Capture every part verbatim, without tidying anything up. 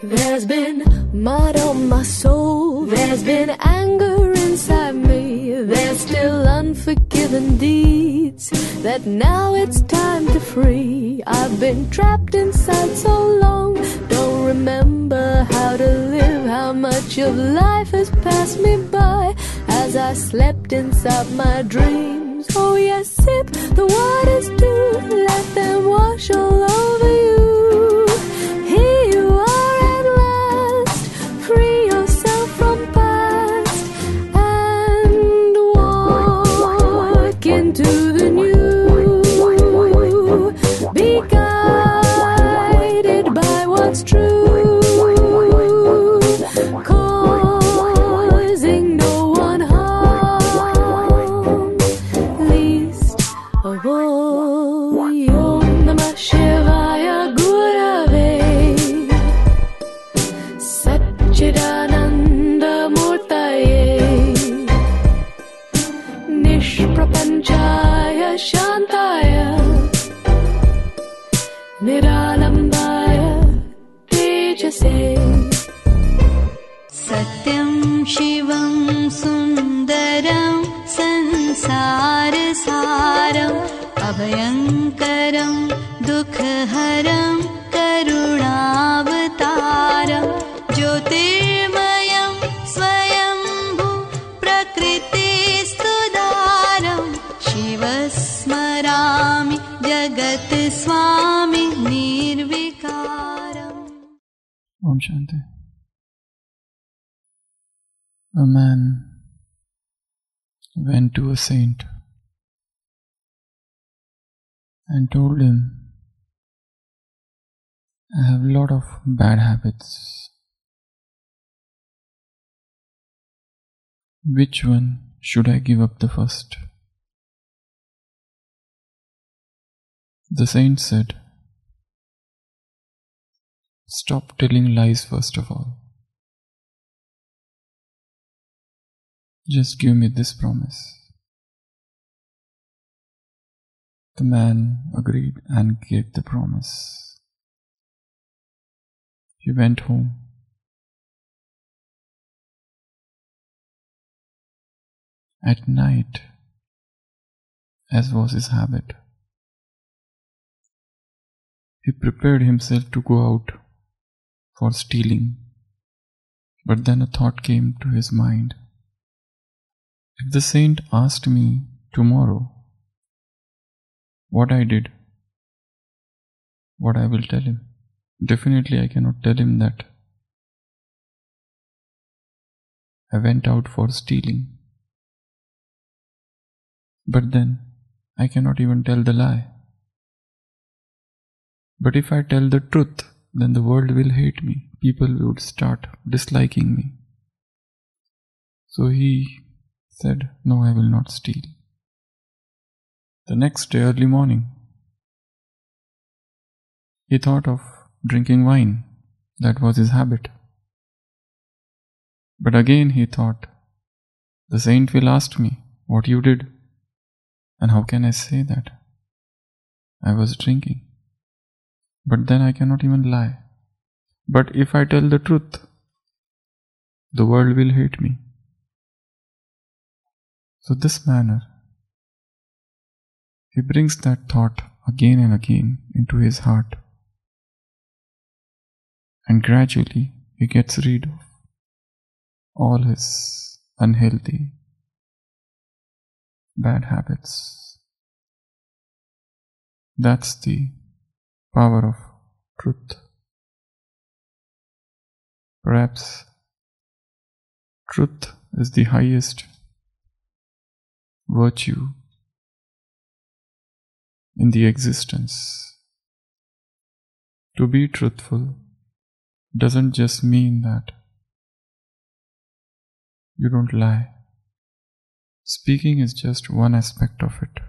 There's been mud on my soul, there's been anger inside me, there's still unforgiven deeds that now it's time to free. I've been trapped inside so long, don't remember how to live, how much of life has passed me by as I slept inside my dreams. Oh yes, sip the waters too, let them wash all over you. Here you are at last, free yourself from past and walk into the new. Be guided by what's true, causing no one harm, least of all. Om Namah Shivaya Gurave Satchidananda Murtaye Nishprapanchaya Shantaya Niralambaya Tejase. Satyam Shivam Sundaram Sansarasaram Abhayankaram Dukhaharam Karunavataram Jyotirmayam Swayambhu Prakritistudaram Shivasmarami Jagat Swami Nirvikaram. Om Shanti. A man went to a saint and told him, I have a lot of bad habits. Which one should I give up the first? The saint said, stop telling lies first of all. Just give me this promise. The man agreed and gave the promise. He went home. At night, as was his habit, he prepared himself to go out for stealing. But then a thought came to his mind. If the saint asked me tomorrow what I did, what I will tell him? Definitely I cannot tell him that I went out for stealing. But then I cannot even tell the lie. But if I tell the truth, then the world will hate me. People would start disliking me. So he said, no, I will not steal. The next day, early morning, he thought of drinking wine. That was his habit. But again he thought, the saint will ask me what you did. And how can I say that? I was drinking. But then I cannot even lie. But if I tell the truth, the world will hate me. So this manner, he brings that thought again and again into his heart. And gradually he gets rid of all his unhealthy, bad habits. That's the power of truth. Perhaps truth is the highest virtue in the existence. To be truthful doesn't just mean that you don't lie. Speaking is just one aspect of it.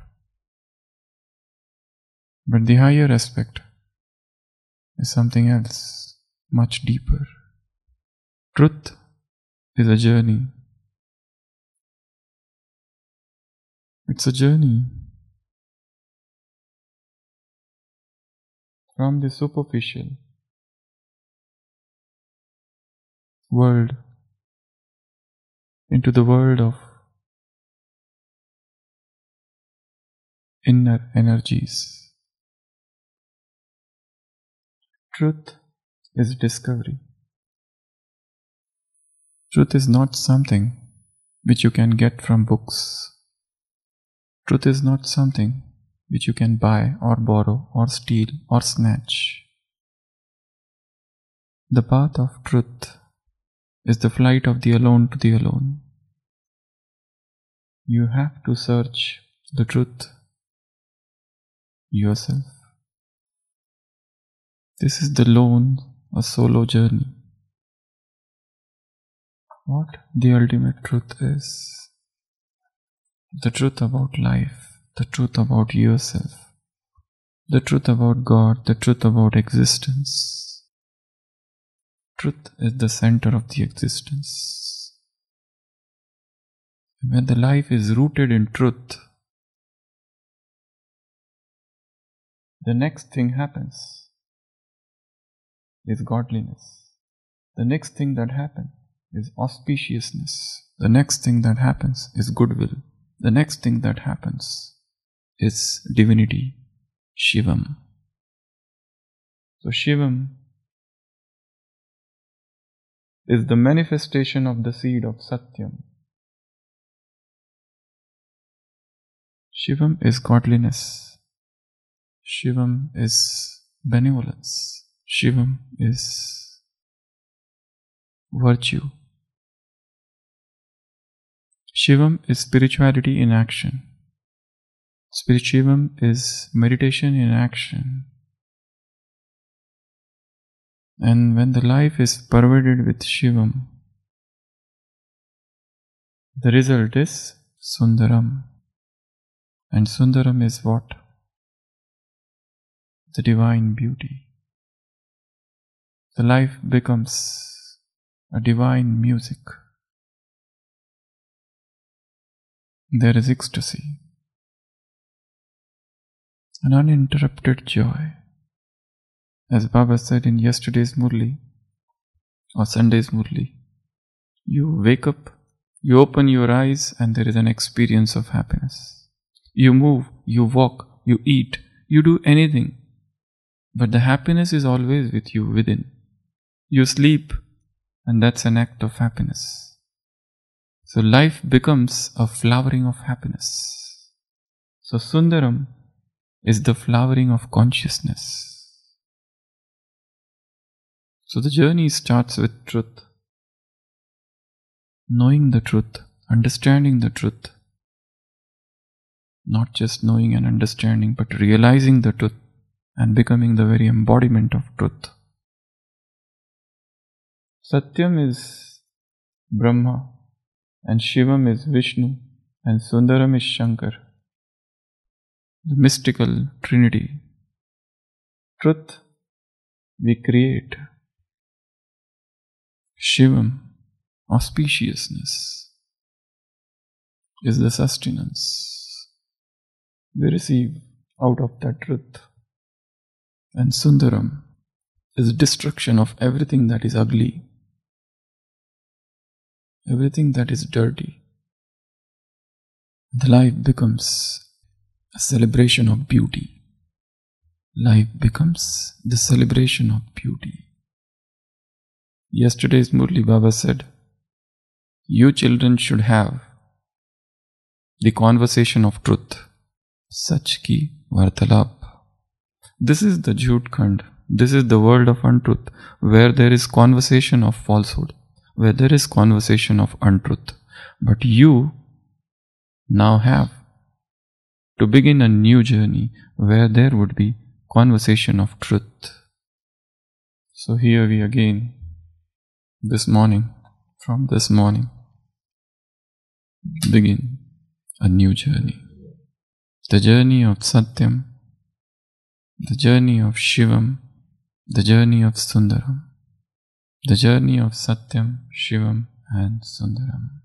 But the higher aspect is something else, much deeper. Truth is a journey. It's a journey from the superficial world, into the world of inner energies. Truth is discovery. Truth is not something which you can get from books. Truth is not something which you can buy or borrow or steal or snatch. The path of truth is the flight of the alone to the alone. You have to search the truth yourself. This is the lone, a solo journey. What the ultimate truth is, the truth about life, the truth about yourself, the truth about God, the truth about existence. Truth is the center of the existence. When the life is rooted in truth, the next thing happens is godliness. The next thing that happens is auspiciousness. The next thing that happens is goodwill. The next thing that happens is divinity, Shivam. So Shivam is the manifestation of the seed of Satyam. Shivam is godliness. Shivam is benevolence. Shivam is virtue. Shivam is spirituality in action. Shivam is meditation in action. And when the life is pervaded with Shivam, the result is Sundaram. And Sundaram is what? The divine beauty. The life becomes a divine music. There is ecstasy, an uninterrupted joy. As Baba said in yesterday's Murli or Sunday's Murli, you wake up, you open your eyes, and there is an experience of happiness. You move, you walk, you eat, you do anything, but the happiness is always with you within. You sleep, and that's an act of happiness. So life becomes a flowering of happiness. So Sundaram is the flowering of consciousness. So the journey starts with truth. Knowing the truth, understanding the truth. Not just knowing and understanding, but realizing the truth and becoming the very embodiment of truth. Satyam is Brahma, and Shivam is Vishnu, and Sundaram is Shankar, the mystical trinity. Truth we create. Shivam, auspiciousness, is the sustenance we receive out of that truth. And Sundaram is destruction of everything that is ugly, everything that is dirty. The life becomes a celebration of beauty. Life becomes the celebration of beauty. Yesterday's Murli Baba said, you children should have the conversation of truth. Sach ki vartalap. This is the Jhoot Khand. This is the world of untruth, where there is conversation of falsehood, where there is conversation of untruth. But you now have to begin a new journey where there would be conversation of truth. So here we again, this morning, from this morning, begin a new journey. The journey of Satyam, the journey of Shivam, the journey of Sundaram, the journey of Satyam, Shivam and Sundaram.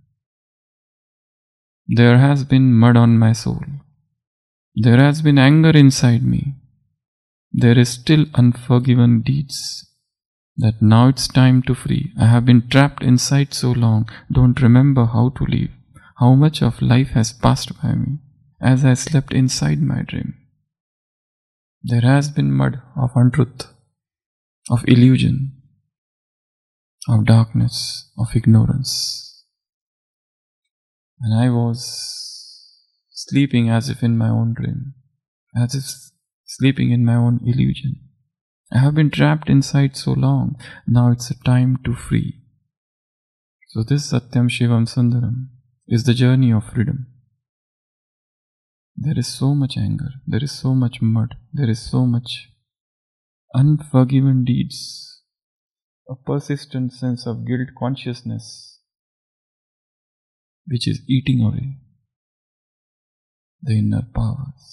There has been mud on my soul. There has been anger inside me. There is still unforgiven deeds. that now it's time to free. I have been trapped inside so long, don't remember how to leave. How much of life has passed by me as I slept inside my dream. There has been mud of untruth, of illusion, of darkness, of ignorance. And I was sleeping as if in my own dream, as if sleeping in my own illusion. I have been trapped inside so long, now it's a time to free. So this Satyam Shivam Sundaram is the journey of freedom. There is so much anger, there is so much mud, there is so much unforgiven deeds, a persistent sense of guilt consciousness which is eating away the inner powers.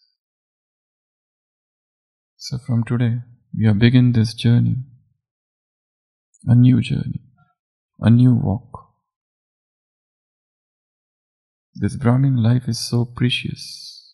So from today, we are begin this journey, a new journey, a new walk. This Brahmin life is so precious.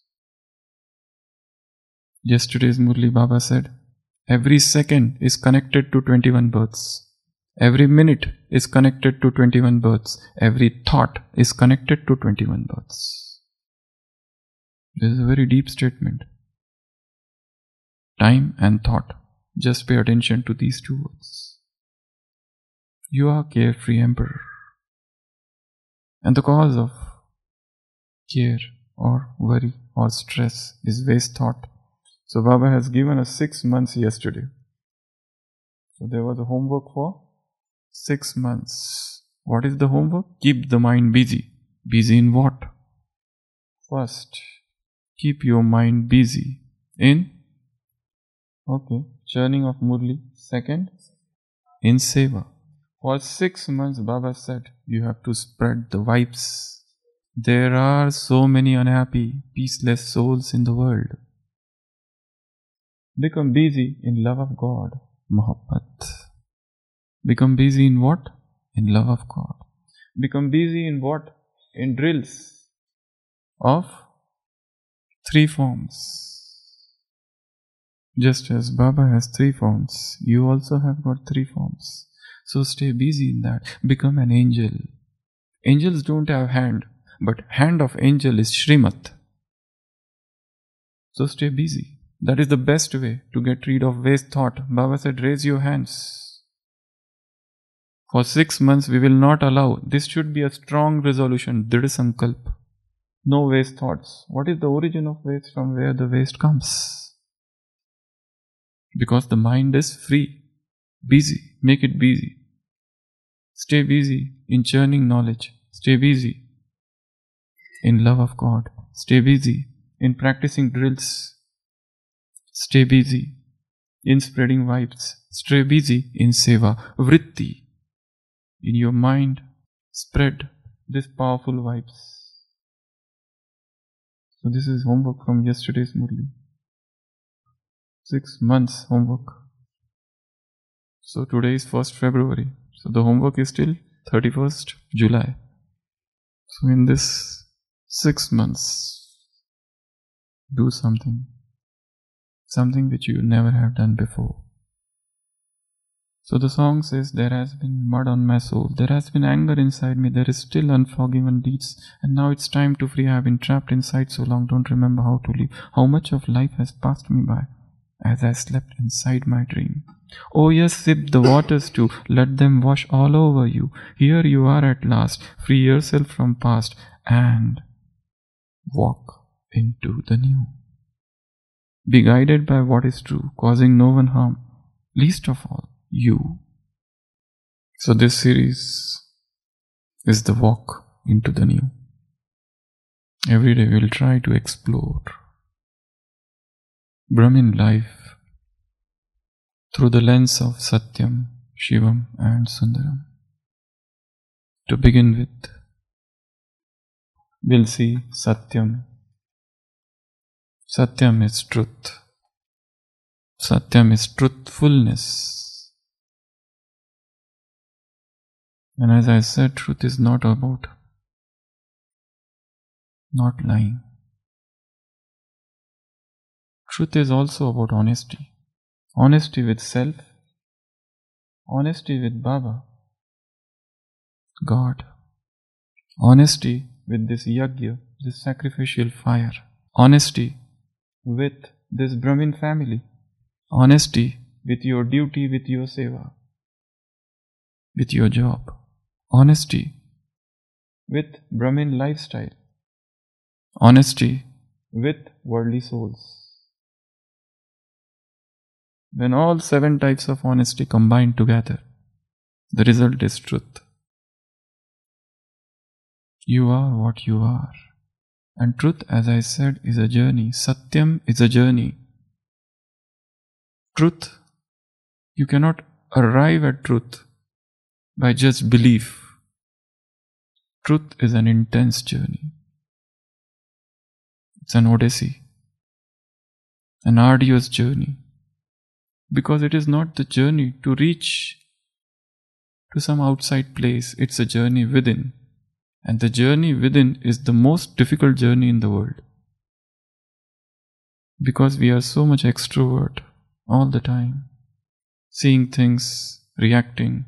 Yesterday's Murli Baba said, every second is connected to twenty-one births. Every minute is connected to twenty-one births. Every thought is connected to twenty-one births. This is a very deep statement. Time and thought. Just pay attention to these two words. You are carefree emperor. And the cause of care or worry or stress is waste thought. So Baba has given us six months yesterday. So there was a homework for six months. What is the homework? Keep the mind busy. Busy in what? First, keep your mind busy in, okay, churning of Murli. Second, in Seva. For six months Baba said, you have to spread the vibes. There are so many unhappy, peaceless souls in the world. Become busy in love of God, Muhabbat. Become busy in what? In love of God. Become busy in what? In drills of three forms. Just as Baba has three forms, you also have got three forms. So stay busy in that. Become an angel. Angels don't have hand, but hand of angel is Shrimat. So stay busy. That is the best way to get rid of waste thought. Baba said, raise your hands. For six months we will not allow. This should be a strong resolution. Drid Sankalp. No waste thoughts. What is the origin of waste? From where the waste comes? Because the mind is free. Busy. Make it busy. Stay busy in churning knowledge. Stay busy in love of God. Stay busy in practicing drills. Stay busy in spreading vibes. Stay busy in seva. Vritti. In your mind, spread this powerful vibes. So this is homework from yesterday's Murli. Six months homework. So today is first February. So the homework is till thirty-first July. So in this six months, do something. Something which you never have done before. So the song says, there has been mud on my soul. There has been anger inside me. There is still unforgiven deeds. And now it's time to free. I have been trapped inside so long. Don't remember how to live. How much of life has passed me by as I slept inside my dream. Oh yes, sip the waters too. Let them wash all over you. Here you are at last. Free yourself from past and walk into the new. Be guided by what is true, causing no one harm, least of all you. So this series is the walk into the new. Every day we'll try to explore Brahmin life through the lens of Satyam, Shivam and Sundaram. To begin with, we'll see Satyam. Satyam is truth. Satyam is truthfulness. And as I said, truth is not about not lying. Truth is also about honesty. Honesty with self Honesty with Baba, God. Honesty with this yajna, this sacrificial fire. Honesty with this Brahmin family. Honesty with your duty, with your seva, with your job. Honesty with Brahmin lifestyle. Honesty with worldly souls. When all seven types of honesty combine together, the result is truth. You are what you are. And truth, as I said, is a journey. Satyam is a journey. Truth, you cannot arrive at truth by just belief. Truth is an intense journey. It's an odyssey, an arduous journey. Because it is not the journey to reach to some outside place, it's a journey within. And the journey within is the most difficult journey in the world. Because we are so much extrovert all the time, seeing things, reacting.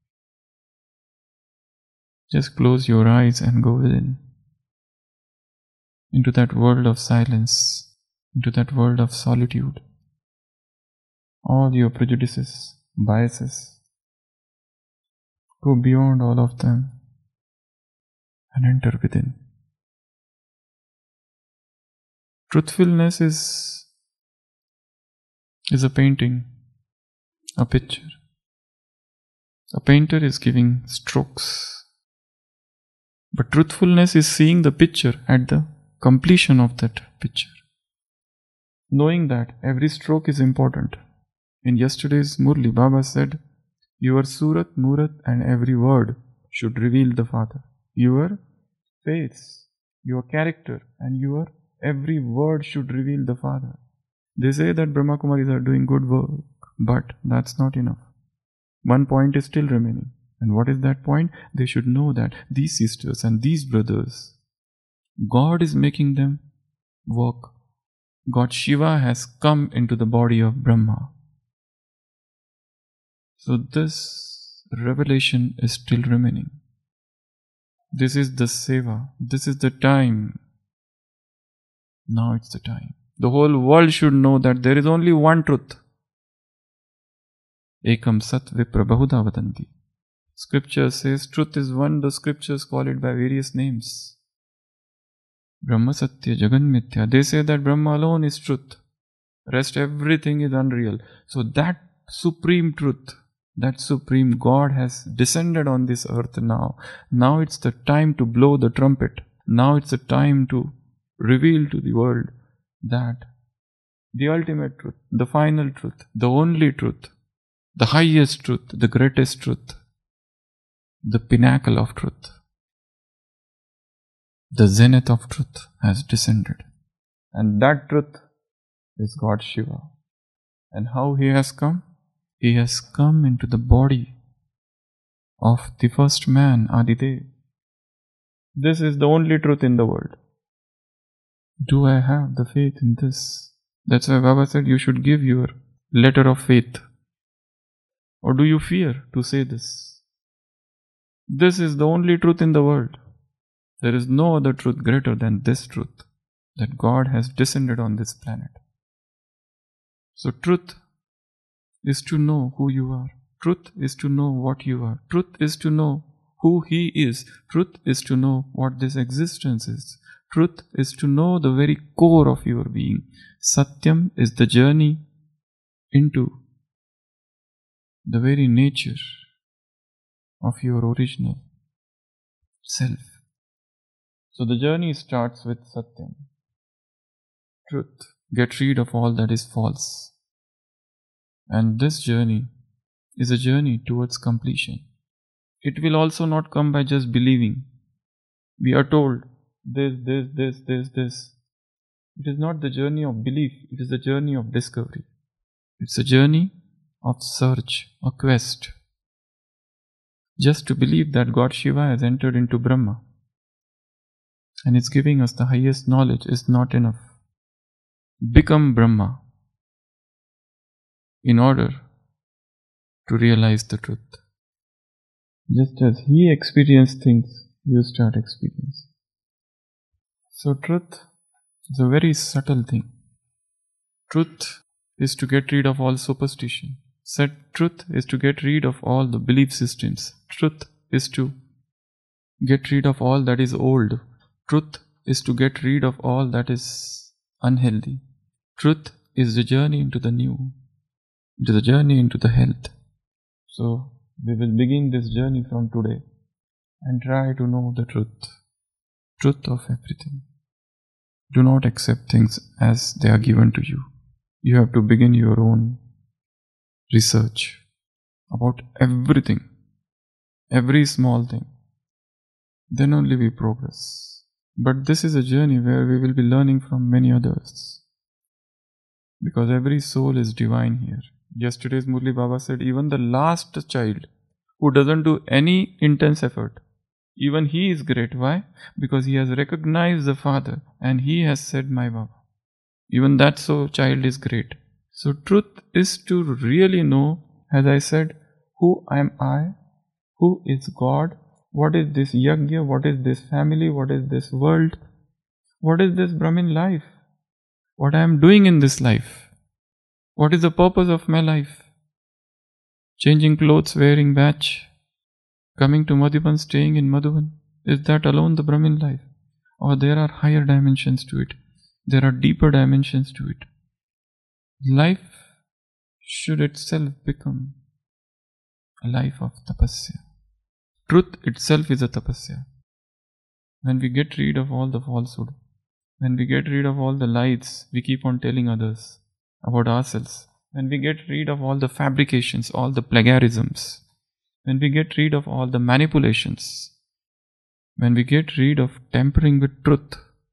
Just close your eyes and go within, into that world of silence, into that world of solitude. All your prejudices, biases, go beyond all of them and enter within. Truthfulness is, is a painting, a picture. A painter is giving strokes, but truthfulness is seeing the picture at the completion of that picture. Knowing that every stroke is important. In yesterday's Murli, Baba said, your Surat, Murat and every word should reveal the Father. Your face, your character and your every word should reveal the Father. They say that Brahma Kumaris are doing good work, but that's not enough. One point is still remaining. And what is that point? They should know that these sisters and these brothers, God is making them work. God Shiva has come into the body of Brahma. So this revelation is still remaining. This is the seva. This is the time. Now it's the time. The whole world should know that there is only one truth. Ekam sat vipra bahuda vadanti. Scripture says truth is one. The scriptures call it by various names. Brahma Satya Jagan Mithya. They say that Brahma alone is truth. Rest everything is unreal. So that supreme truth, that supreme God has descended on this earth now. Now it's the time to blow the trumpet. Now it's the time to reveal to the world that the ultimate truth, the final truth, the only truth, the highest truth, the greatest truth, the pinnacle of truth, the zenith of truth has descended. And that truth is God Shiva. And how he has come? He has come into the body of the first man, Adidev. This is the only truth in the world. Do I have the faith in this? That's why Baba said you should give your letter of faith. Or do you fear to say this? This is the only truth in the world. There is no other truth greater than this truth, that God has descended on this planet. So truth is to know who you are. Truth is to know what you are. Truth is to know who He is. Truth is to know what this existence is. Truth is to know the very core of your being. Satyam is the journey into the very nature of your original self. So the journey starts with Satyam. Truth. Get rid of all that is false. And this journey is a journey towards completion. It will also not come by just believing. We are told this, this, this, this, this. It is not the journey of belief, it is the journey of discovery. It's a journey of search, a quest. Just to believe that God Shiva has entered into Brahma and is giving us the highest knowledge is not enough. Become Brahma in order to realize the truth. Just as he experienced things, you start experiencing. So truth is a very subtle thing. Truth is to get rid of all superstition. Said truth is to get rid of all the belief systems. Truth is to get rid of all that is old. Truth is to get rid of all that is unhealthy. Truth is the journey into the new, into the journey into the health. So we will begin this journey from today and try to know the truth. Truth of everything. Do not accept things as they are given to you. You have to begin your own research about everything, every small thing. Then only we progress. But this is a journey where we will be learning from many others. Because every soul is divine here. Yesterday's Murli Baba said, even the last child who doesn't do any intense effort, even he is great. Why? Because he has recognized the Father and he has said, my Baba. Even that so child is great. So truth is to really know, as I said, who am I? Who is God? What is this yajna? What is this family? What is this world? What is this Brahmin life? What I am doing in this life? What is the purpose of my life? Changing clothes, wearing batch, coming to Madhuban, staying in Madhuban. Is that alone the Brahmin life? Or there are higher dimensions to it? There are deeper dimensions to it. Life should itself become a life of tapasya. Truth itself is a tapasya. When we get rid of all the falsehood, when we get rid of all the lies we keep on telling others about ourselves, when we get rid of all the fabrications, all the plagiarisms, when we get rid of all the manipulations, when we get rid of tampering with truth,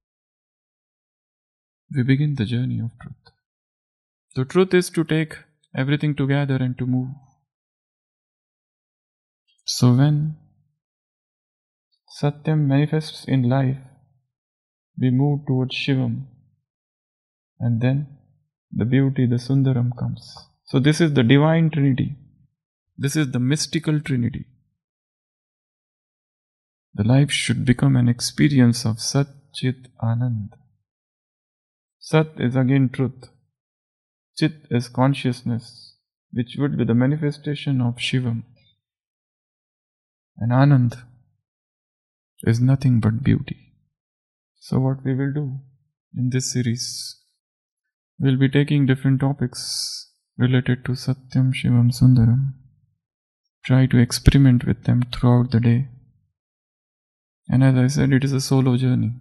we begin the journey of truth. The truth is to take everything together and to move. So when Satyam manifests in life, we move towards Shivam, and then the beauty, the Sundaram comes. So this is the divine Trinity. This is the mystical Trinity. The life should become an experience of Sat Chit Anand. Sat is again truth. Chit is consciousness, which would be the manifestation of Shivam. And Anand is nothing but beauty. So what we will do in this series, we'll be taking different topics related to Satyam, Shivam, Sundaram. Try to experiment with them throughout the day. And as I said, it is a solo journey.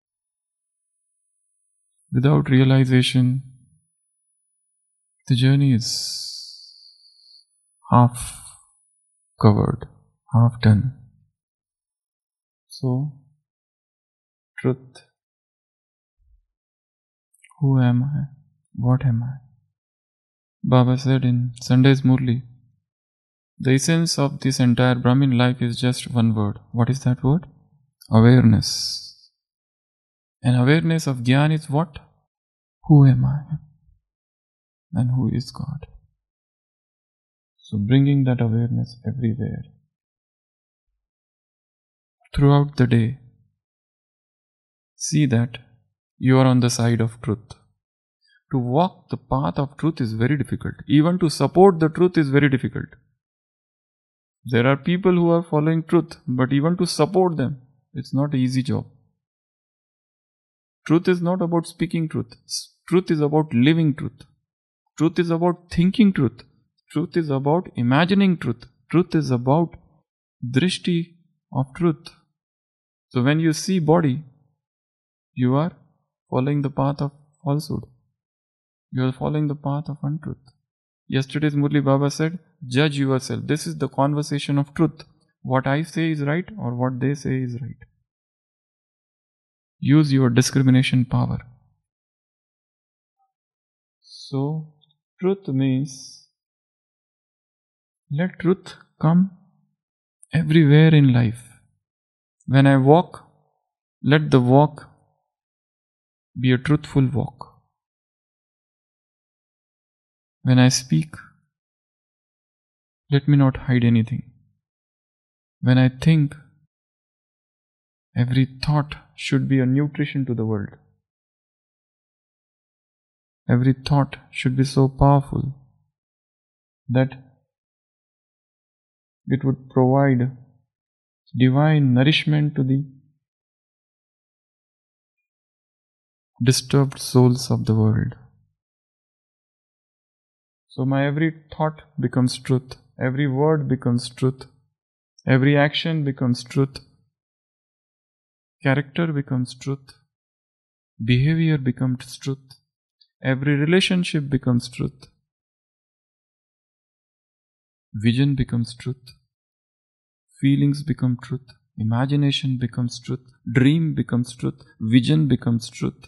Without realization, the journey is half covered, half done. So, truth. Who am I? What am I? Baba said in Sunday's Murli, the essence of this entire Brahmin life is just one word. What is that word? Awareness. And awareness of Gyan is what? Who am I? And who is God? So bringing that awareness everywhere. Throughout the day, see that you are on the side of truth. To walk the path of truth is very difficult. Even to support the truth is very difficult. There are people who are following truth, but even to support them, it's not an easy job. Truth is not about speaking truth. Truth is about living truth. Truth is about thinking truth. Truth is about imagining truth. Truth is about drishti of truth. So when you see body, you are following the path of falsehood. You are following the path of untruth. Yesterday's Murli Baba said, judge yourself. This is the conversation of truth. What I say is right or what they say is right. Use your discrimination power. So, truth means let truth come everywhere in life. When I walk, let the walk be a truthful walk. When I speak, let me not hide anything. When I think, every thought should be a nutrition to the world. Every thought should be so powerful that it would provide divine nourishment to the disturbed souls of the world. So my every thought becomes truth, every word becomes truth, every action becomes truth, character becomes truth, behavior becomes truth, every relationship becomes truth, vision becomes truth, feelings become truth, imagination becomes truth, dream becomes truth, vision becomes truth,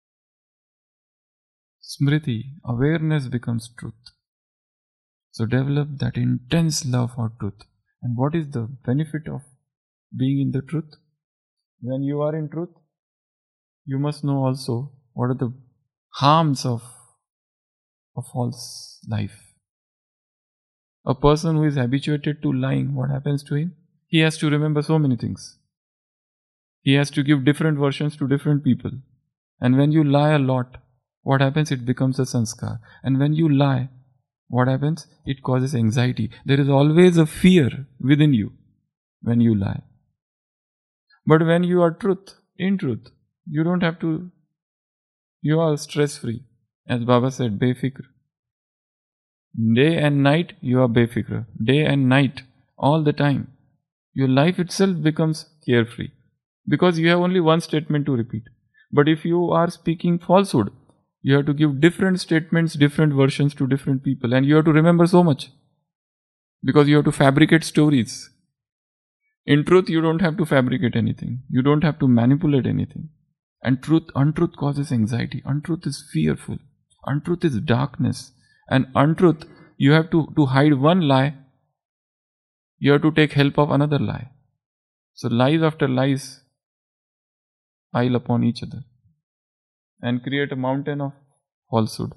smriti, awareness becomes truth. So develop that intense love for truth. And what is the benefit of being in the truth? When you are in truth, you must know also what are the harms of a false life. A person who is habituated to lying, what happens to him? He has to remember so many things. He has to give different versions to different people. And when you lie a lot, what happens? It becomes a sanskar. And when you lie, what happens? It causes anxiety. There is always a fear within you when you lie. But when you are truth, in truth, you don't have to, you are stress-free. As Baba said, befikr. Day and night, you are befikr. Day and night, all the time. Your life itself becomes carefree. Because you have only one statement to repeat. But if you are speaking falsehood, you have to give different statements, different versions to different people. And you have to remember so much. Because you have to fabricate stories. In truth, you don't have to fabricate anything. You don't have to manipulate anything. And truth, untruth causes anxiety. Untruth is fearful. Untruth is darkness. And untruth, you have to, to hide one lie, you have to take help of another lie. So lies after lies pile upon each other and create a mountain of falsehood.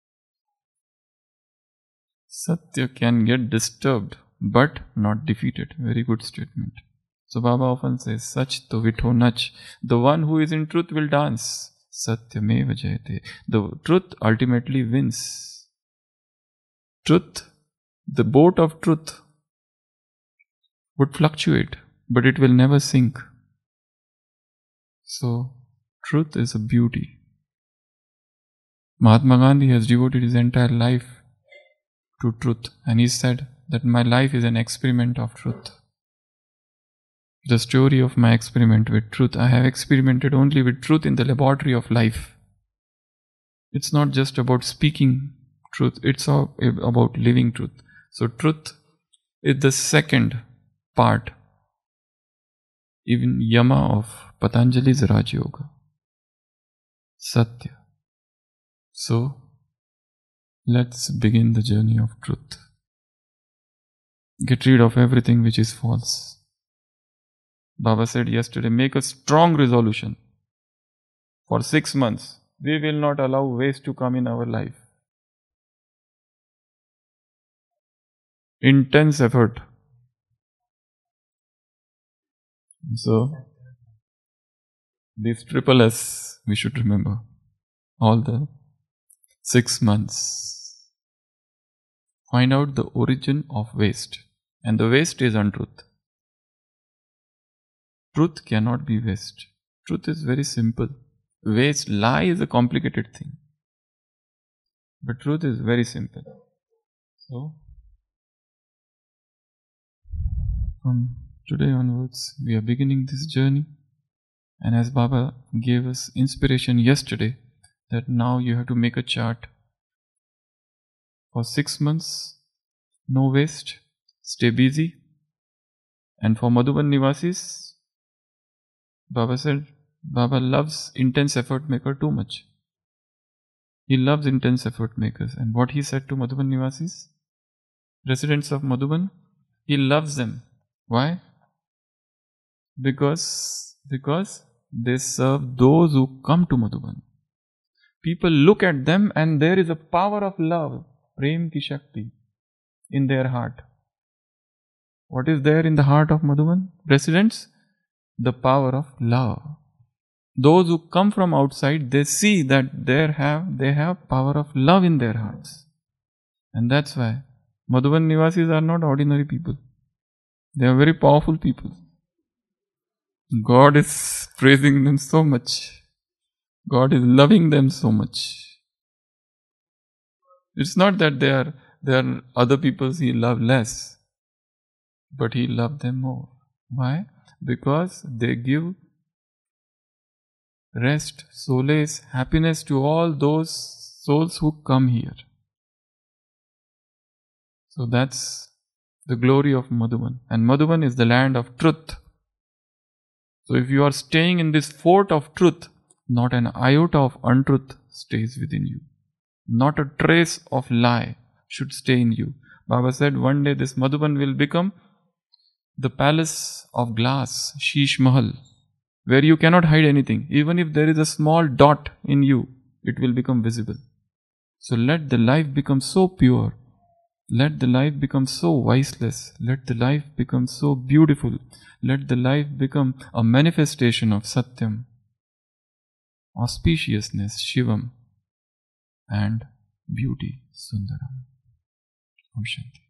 Satya can get disturbed but not defeated. Very good statement. So Baba often says, Sach to vitho nach. The one who is in truth will dance. Satyameva jayate. The truth ultimately wins. Truth, the boat of truth would fluctuate, but it will never sink. So, truth is a beauty. Mahatma Gandhi has devoted his entire life to truth, and he said that my life is an experiment of truth. The story of my experiment with truth. I have experimented only with truth in the laboratory of life. It's not just about speaking truth, it's all about living truth. So truth is the second part, even yama of Patanjali's Raj Yoga. Satya. So, let's begin the journey of truth. Get rid of everything which is false. Baba said yesterday, make a strong resolution. For six months, we will not allow waste to come in our life. Intense effort. So, this triple S we should remember. All the six months. Find out the origin of waste. And the waste is untruth. Truth cannot be waste. Truth is very simple. Waste, lie is a complicated thing. But truth is very simple. So, from today onwards, we are beginning this journey. And as Baba gave us inspiration yesterday, that now you have to make a chart. For six months, no waste, stay busy. And for Madhuban Nivasis, Baba said, Baba loves intense effort maker too much. He loves intense effort makers. And what he said to Madhuban Nivasis, residents of Madhuban, he loves them. Why? Because, because they serve those who come to Madhuban. People look at them and there is a power of love, Prem ki Shakti, in their heart. What is there in the heart of Madhuban residents? The power of love. Those who come from outside, they see that they have, they have power of love in their hearts. And that's why Madhuban Nivasis are not ordinary people. They are very powerful people. God is praising them so much. God is loving them so much. It's not that they are, they are other people He loves less, but He loves them more. Why? Because they give rest, solace, happiness to all those souls who come here. So that's the glory of Madhuban. And Madhuban is the land of truth. So if you are staying in this fort of truth, not an iota of untruth stays within you. Not a trace of lie should stay in you. Baba said one day this Madhuban will become the palace of glass, Sheesh Mahal, where you cannot hide anything. Even if there is a small dot in you, it will become visible. So let the life become so pure. Let the life become so viceless. Let the life become so beautiful. Let the life become a manifestation of Satyam, auspiciousness, Shivam, and beauty, Sundaram. Om Shanti.